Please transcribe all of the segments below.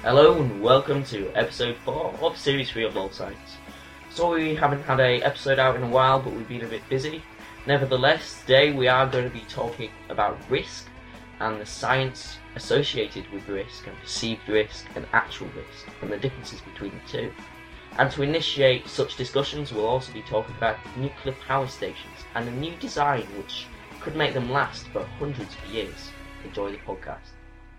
Hello and welcome to episode 4 of series 3 of LOL Science. Sorry we haven't had an episode out in a while, but we've been a bit busy. Nevertheless, today we are going to be talking about risk and the science associated with risk and perceived risk and actual risk and the differences between the two. And to initiate such discussions, we'll also be talking about nuclear power stations and a new design which could make them last for hundreds of years. Enjoy the podcast.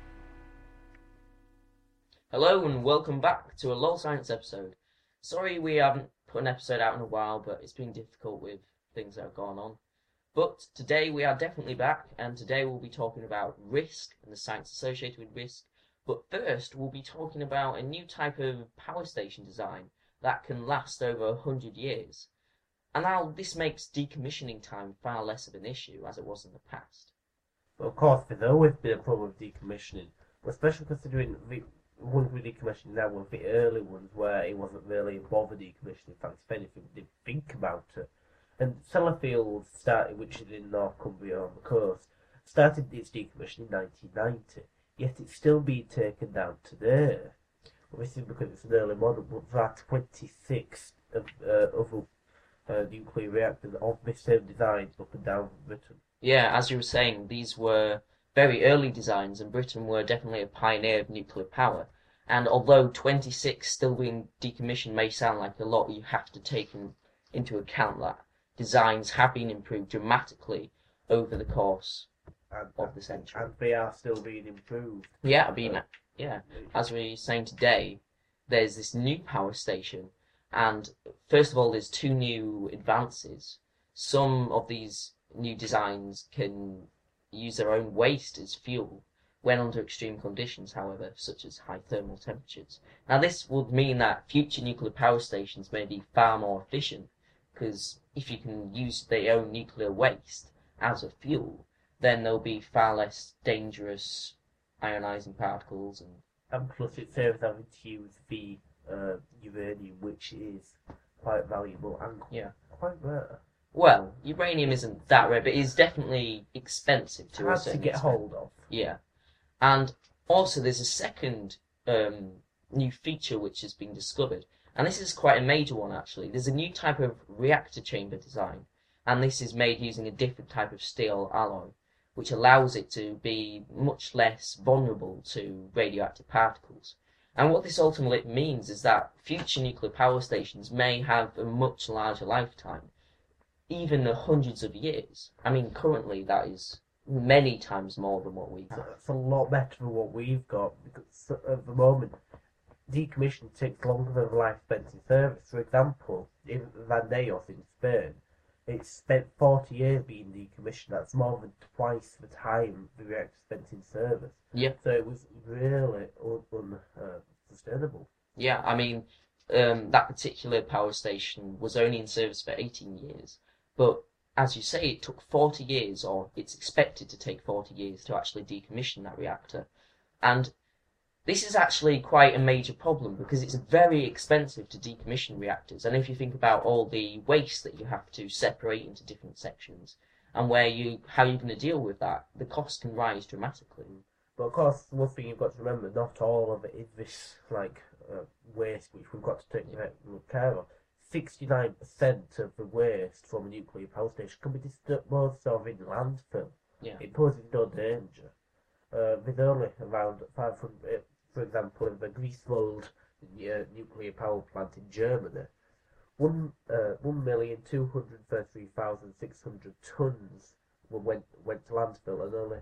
Hello and welcome back to a LOL Science episode. Sorry we haven't put an episode out in a while, but it's been difficult with things that have gone on. But today we are definitely back, and today we'll be talking about risk and the science associated with risk. But first we'll be talking about a new type of power station design that can last over 100 years. And now this makes decommissioning time far less of an issue as it was in the past. But of course, there's always been a problem with decommissioning, especially considering the ones we decommissioned now were the early ones where it wasn't really a bother decommissioning. In fact, if anything, we didn't think about it. And Sellafield started, which is in North Cumbria on the coast, started its decommissioning in 1990, yet it's still being taken down today. Well, this is because it's an early model, but there are 26 other nuclear reactors of this same design up and down Britain. Yeah, as you were saying, these were very early designs, and Britain were definitely a pioneer of nuclear power. And although 26 still being decommissioned may sound like a lot, you have to take into account that designs have been improved dramatically over the course of the century. And they are still being improved. Yeah, as we're saying today, there's this new power station, and first of all, there's two new advances. Some of these new designs can use their own waste as fuel when under extreme conditions, however, such as high thermal temperatures. Now, this would mean that future nuclear power stations may be far more efficient, because if you can use their own nuclear waste as a fuel, then there'll be far less dangerous ionizing particles. And plus, it saves having to use the uranium, which is quite valuable and quite rare. Well, uranium isn't that rare, but it is definitely expensive to a certain get extent. hold of. Yeah. And also there's a second new feature which has been discovered, and this is quite a major one actually. There's a new type of reactor chamber design, and this is made using a different type of steel alloy, which allows it to be much less vulnerable to radioactive particles. And what this ultimately means is that future nuclear power stations may have a much larger lifetime, even hundreds of years. I mean, currently that is many times more than what we've got. It's a lot better than what we've got, because at the moment, decommissioning takes longer than the life spent in service. For example, in Vandellós in Spain, it's spent 40 years being decommissioned. That's more than twice the time the reactor spent in service. Yeah. So it was really unsustainable. Yeah, I mean, that particular power station was only in service for 18 years. But, as you say, it took 40 years, or it's expected to take 40 years to actually decommission that reactor. And this is actually quite a major problem, because it's very expensive to decommission reactors. And if you think about all the waste that you have to separate into different sections, and how you're going to deal with that, the cost can rise dramatically. But of course, one thing you've got to remember, not all of it is this waste which we've got to take care of. 69% of the waste from a nuclear power station can be disposed of in landfill. Yeah. It poses no danger. There's only around 500, for example, in the Greifswald nuclear power plant in Germany, 1,233,600 tons went to landfill, and only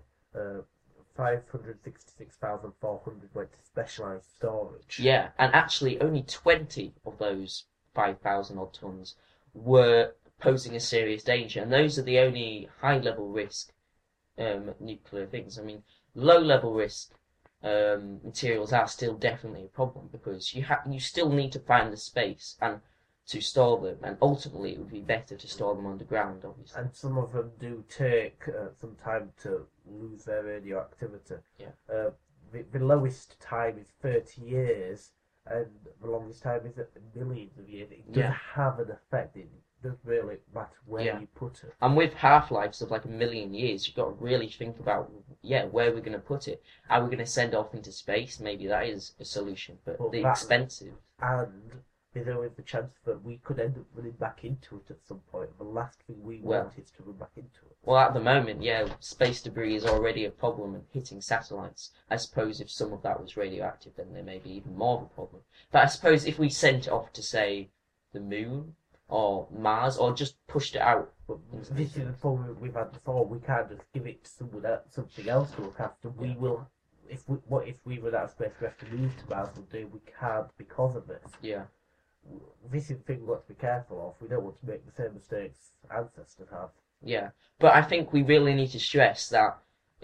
566,400 went to specialised storage. Yeah, and actually only 20 of those 5,000 odd tons were posing a serious danger, and those are the only high-level risk nuclear things. I mean, low-level risk materials are still definitely a problem, because you still need to find the space and to store them, and ultimately it would be better to store them underground, obviously. And some of them do take some time to lose their radioactivity. Yeah. The lowest time is 30 years, and the longest time is millions of years. It does have an effect. doesn't really matter where Yeah. you put it. And with half-lives of like 1,000,000 years, you've got to really think about, where we're going to put it. Are we going to send off into space? Maybe that is a solution, but Well, the that- expensive. And there is the chance that we could end up running back into it at some point. The last thing we Well- want is to run back into it. Well, at the moment, space debris is already a problem and hitting satellites. I suppose if some of that was radioactive, then there may be even more of a problem. But I suppose if we sent it off to, say, the moon or Mars, or just pushed it out. But this is the problem we've had before. We can't just give it to someone else, something else to look after. We will. If we run out of space, we have to move to Mars. We'll do. We can't because of this. Yeah. This is the thing we've got to be careful of. We don't want to make the same mistakes ancestors have. Yeah, but I think we really need to stress that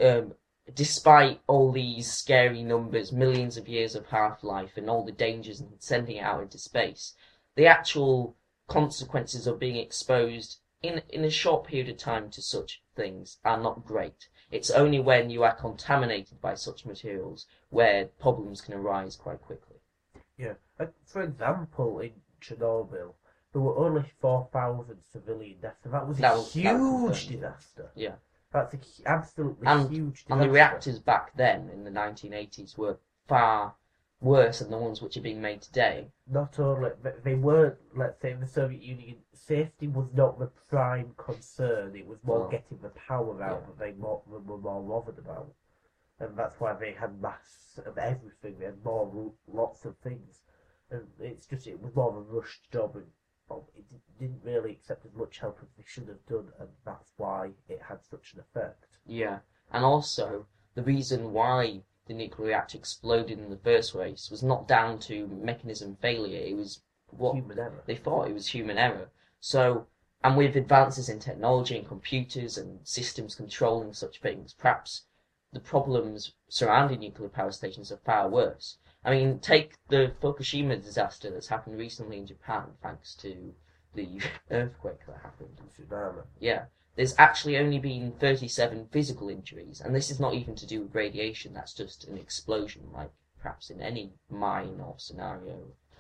despite all these scary numbers, millions of years of half-life and all the dangers in sending it out into space, the actual consequences of being exposed in a short period of time to such things are not great. It's only when you are contaminated by such materials where problems can arise quite quickly. Yeah. For example, in Chernobyl, there were only 4,000 civilian deaths, and that was a huge disaster. Yeah. That's absolutely huge disaster. And the reactors back then, in the 1980s, were far worse than the ones which are being made today. Not only, they weren't, let's say, in the Soviet Union, safety was not the prime concern. It was more getting the power out that they were more bothered about. And that's why they had mass of everything. They had lots of things. And it was more of a rushed job, and it didn't really accept as much help as they should have done, and that's why it had such an effect. Yeah, and also, the reason why the nuclear reactor exploded in the first place was not down to mechanism failure, it was what Human error. they thought it was human error. So, and with advances in technology and computers and systems controlling such things, perhaps the problems surrounding nuclear power stations are far worse. I mean, take the Fukushima disaster that's happened recently in Japan, thanks to the earthquake that happened. Tsunami. Yeah. There's actually only been 37 physical injuries, and this is not even to do with radiation, that's just an explosion, like perhaps in any mine or scenario,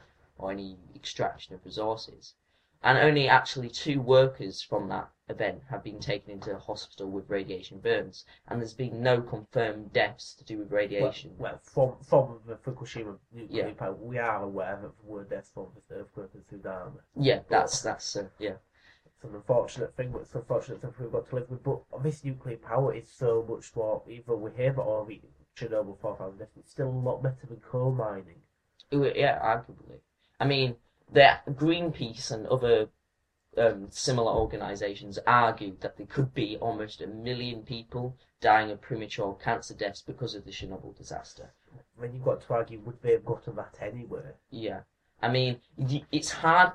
or any extraction of resources. And only actually 2 workers from that event have been taken into hospital with radiation burns, and there's been no confirmed deaths to do with radiation. Well, from the Fukushima nuclear power, we are aware that there were deaths from this earthquake and tsunami. Yeah, that's yeah. It's an unfortunate thing, but it's unfortunate something we've got to live with. But this nuclear power is so much more, even we hear about all the Chernobyl 4,000 deaths, it's still a lot better than coal mining. Yeah, arguably. I mean, the Greenpeace and other similar organisations argued that there could be almost 1 million people dying of premature cancer deaths because of the Chernobyl disaster. When you've got to argue, would they have gotten that anyway? Yeah. I mean, it's hard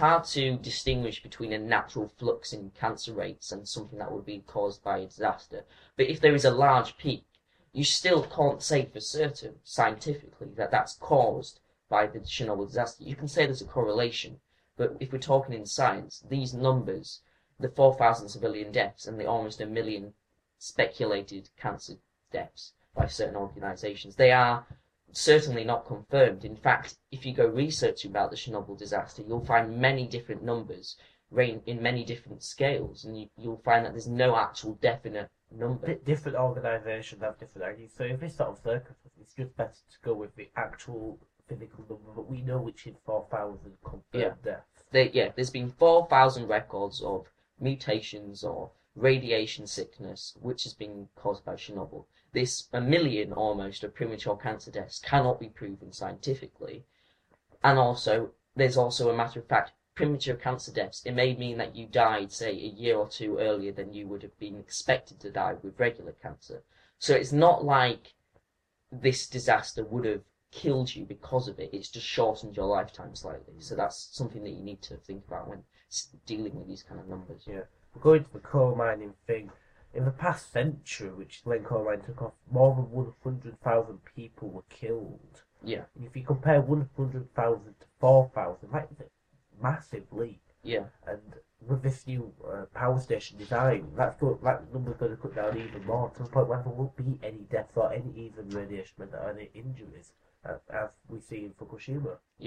to distinguish between a natural flux in cancer rates and something that would be caused by a disaster. But if there is a large peak, you still can't say for certain, scientifically, that that's caused by the Chernobyl disaster. You can say there's a correlation, but if we're talking in science, these numbers, the 4,000 civilian deaths and the almost 1 million speculated cancer deaths by certain organisations, they are certainly not confirmed. In fact, if you go researching about the Chernobyl disaster, you'll find many different numbers in many different scales, and you'll find that there's no actual definite number. Different organisations have different ideas, so if this sort of circumstance, it's just best to go with the actual physical number, but we know which is 4,000 confirmed deaths. There's been 4,000 records of mutations or radiation sickness, which has been caused by Chernobyl. This 1 million almost of premature cancer deaths cannot be proven scientifically. And also, there's also a matter of fact, premature cancer deaths, it may mean that you died, say, a year or 2 earlier than you would have been expected to die with regular cancer. So it's not like this disaster would have killed you because of it, it's just shortened your lifetime slightly. So that's something that you need to think about when dealing with these kind of numbers. Yeah. Going to the coal mining thing, in the past century, which when coal mining took off, more than 100,000 people were killed. Yeah. And if you compare 100,000 to 4,000, that is a massive leap. Yeah. And with this new power station design, that number's going to cut down even more, to the point where there won't be any deaths or any even radiation or any injuries, as we see in Fukushima. Yeah.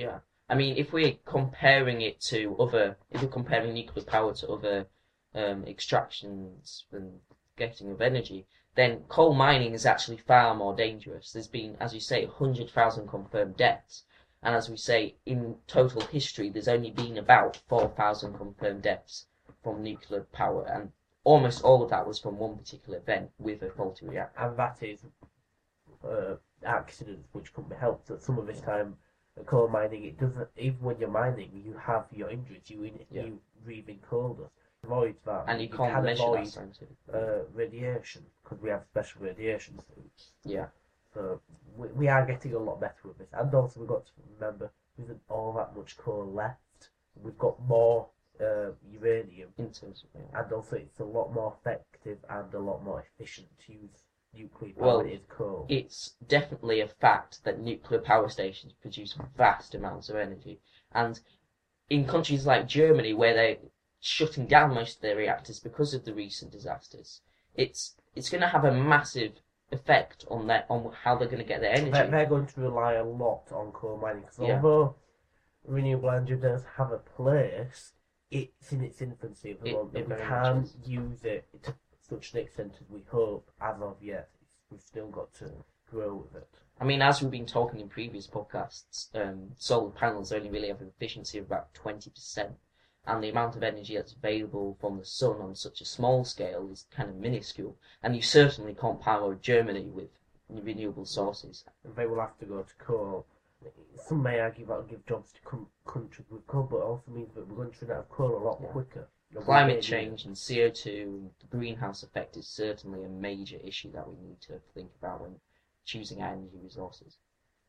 I mean, if we're comparing it to if we're comparing nuclear power to other extractions and getting of energy, then coal mining is actually far more dangerous. There's been, as you say, 100,000 confirmed deaths. And as we say, in total history, there's only been about 4,000 confirmed deaths from nuclear power. And almost all of that was from one particular event with a faulty reactor. And that is accidents which can be helped. At some of this time, coal mining, it doesn't. Even when you're mining, you have your injuries. You breathe in coal dust. Avoid that, and you can't measure avoid that radiation because we have special radiation suits. Yeah. So we are getting a lot better with this, and also we've got to remember there isn't all that much coal left. We've got more uranium in terms of, and also it's a lot more effective and a lot more efficient to use nuclear power than it is coal. It's definitely a fact that nuclear power stations produce vast amounts of energy, and in countries like Germany, where they're shutting down most of their reactors because of the recent disasters, it's going to have a massive effect on how they're going to get their energy. They're going to rely a lot on coal mining because although renewable energy does have a place, it's in its infancy at the moment. We can't use it to such an extent as we hope as of yet. We've still got to grow with it. I mean, as we've been talking in previous podcasts, solar panels only really have an efficiency of about 20%, and the amount of energy that's available from the sun on such a small scale is kind of minuscule, and you certainly can't power Germany with renewable sources. And they will have to go to coal. Some may argue that will give jobs to countries with coal, but it also means that we're going to run out of coal a lot quicker. Climate change and CO2 and the greenhouse effect is certainly a major issue that we need to think about when choosing our energy resources.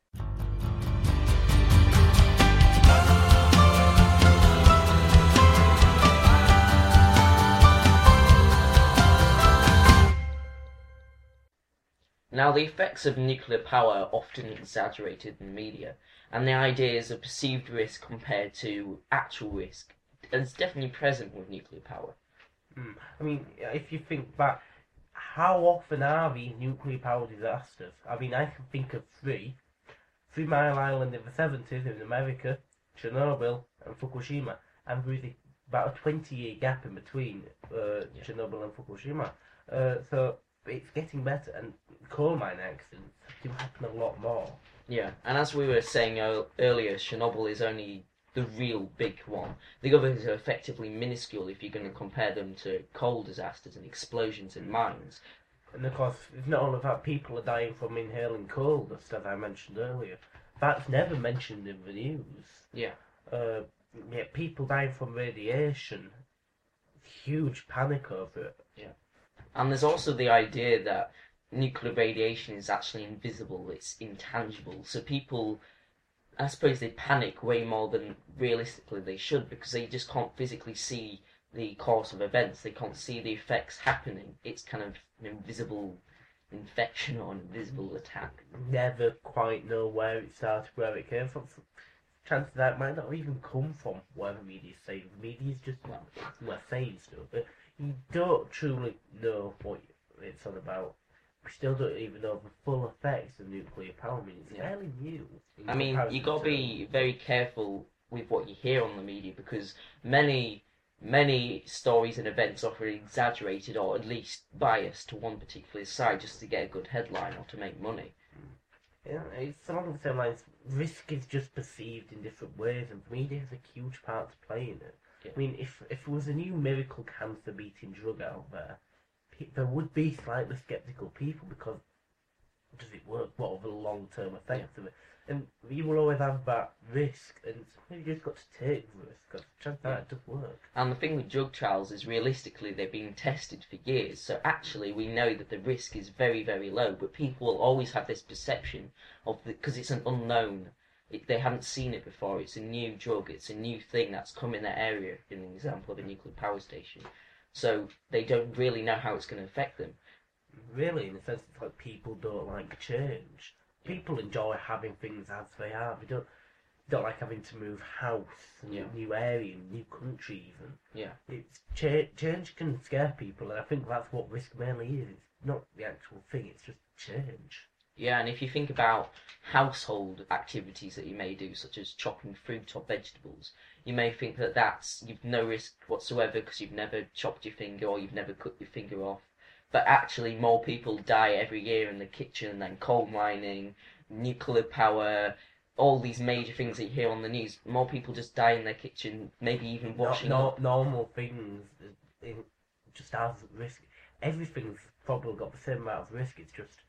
Now, the effects of nuclear power are often exaggerated in the media, and the ideas of perceived risk compared to actual risk is definitely present with nuclear power. I mean, if you think back, how often are these nuclear power disasters? I mean, I can think of three. 3 Mile Island in the 70s in America, Chernobyl and Fukushima, and there is about a 20-year gap in between Chernobyl and Fukushima. So it's getting better, and coal mine accidents do happen a lot more. Yeah, and as we were saying earlier, Chernobyl is only the real big one. The others are effectively minuscule if you're going to compare them to coal disasters and explosions in mines. And of course, it's not only that people are dying from inhaling coal dust, as I mentioned earlier. That's never mentioned in the news. Yeah. People dying from radiation. Huge panic over it. Yeah. And there's also the idea that nuclear radiation is actually invisible, it's intangible. So people, I suppose they panic way more than realistically they should, because they just can't physically see the course of events. They can't see the effects happening. It's kind of an invisible infection or an invisible attack. Never quite know where it started, where it came from. Chances that it might not even come from where the media's saying. The media's just saying stuff, but you don't truly know what it's all about. We still don't even know the full effects of nuclear power. I mean, it's fairly new. I mean, you got to be very careful with what you hear on the media, because many stories and events are exaggerated or at least biased to one particular side just to get a good headline or to make money. Yeah, it's along the same lines. Risk is just perceived in different ways, and the media has a huge part to play in it. Yeah. I mean, if there was a new miracle cancer-beating drug out there, there would be slightly sceptical people, because does it work? What are the long-term effects of it? And you will always have that risk, and you just got to take the risk, because chances are it does work. And the thing with drug trials is, realistically, they've been tested for years, so actually we know that the risk is very, very low, but people will always have this perception of because it's an unknown. They haven't seen it before. It's a new drug. It's a new thing that's come in that area, in an example of a nuclear power station. So they don't really know how it's going to affect them. Really, in a sense, it's like people don't like change. People enjoy having things as they are. They don't like having to move house, and new area, new country even. Yeah. It's change can scare people, and I think that's what risk mainly is. It's not the actual thing, it's just change. Yeah, and if you think about household activities that you may do, such as chopping fruit or vegetables, you may think that you've no risk whatsoever because you've never chopped your finger or you've never cut your finger off. But actually, more people die every year in the kitchen than coal mining, nuclear power, all these major things that you hear on the news. More people just die in their kitchen, maybe even washing up. Normal things just has risk. Everything's probably got the same amount of risk. It's just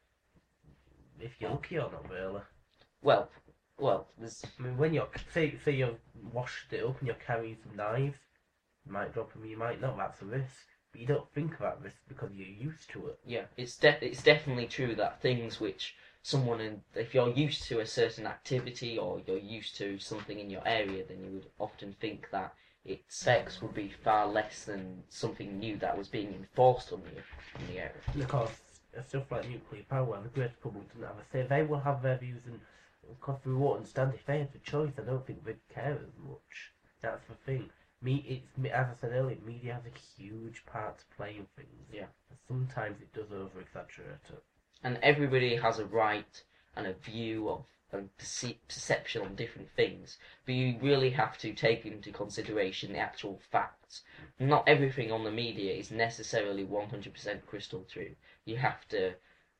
if you're lucky or not, really. Well, there's... I mean, when say you've washed it up and you're carrying some knives, you might drop them, you might not. That's a risk. But you don't think about risk because you're used to it. Yeah, it's definitely true that things which if you're used to a certain activity or you're used to something in your area, then you would often think that its effects would be far less than something new that was being enforced on the area. Because stuff like nuclear power, the great public doesn't have a say. They will have their views, and of course we won't understand. If they had the choice, I don't think they'd care as much. That's the thing. As I said earlier, media has a huge part to play in things. Yeah. Sometimes it does over-exaggerate it. And everybody has a right and a view of and perception on different things, but you really have to take into consideration the actual facts. Not everything on the media is necessarily 100% crystal true. You have to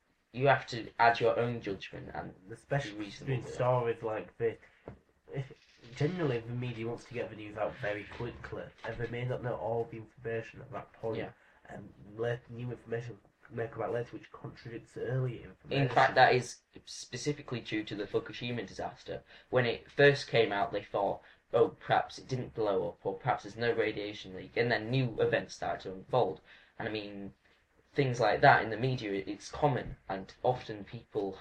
add your own judgment, and especially in stories like this. Generally, the media wants to get the news out very quickly, and they may not know all the information at that point. Yeah. And new information may come out later which contradicts earlier information. In fact, that is specifically due to the Fukushima disaster. When it first came out, they thought, oh, perhaps it didn't blow up, or perhaps there's no radiation leak, and then new events started to unfold. And I mean, things like that in the media, it's common, and often people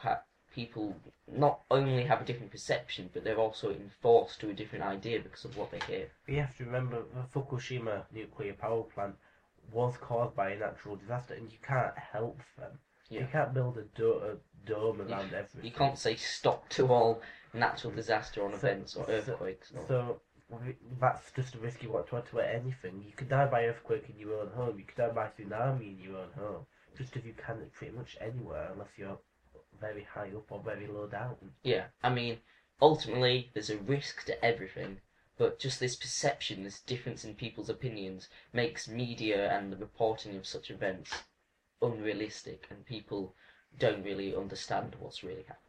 not only have a different perception, but they're also enforced to a different idea because of what they hear. You have to remember the Fukushima nuclear power plant was caused by a natural disaster, and you can't help them. Yeah. You can't build a dome around everything. You can't say stop to all natural disaster on events or earthquakes. So that's just a risk you want to add to anything. You could die by earthquake in your own home. You could die by tsunami in your own home. Just as you can pretty much anywhere, unless you're very high up or very low down. Yeah, I mean, ultimately, there's a risk to everything, but just this perception, this difference in people's opinions, makes media and the reporting of such events unrealistic, and people don't really understand what's really happening.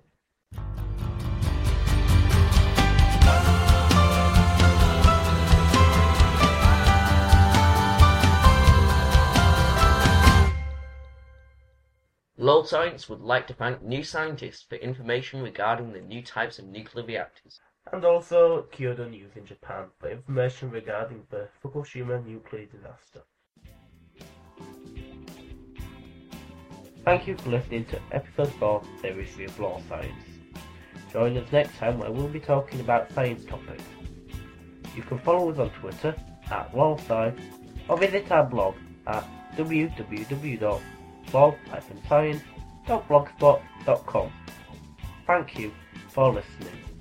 Lol Science would like to thank New Scientist for information regarding the new types of nuclear reactors. And also Kyoto News in Japan for information regarding the Fukushima nuclear disaster. Thank you for listening to episode 4 Series 3 of Lol Science. Join us next time where we'll be talking about science topics. You can follow us on Twitter at LolSci or visit our blog at www.lol-science.blogspot.com. Thank you for listening.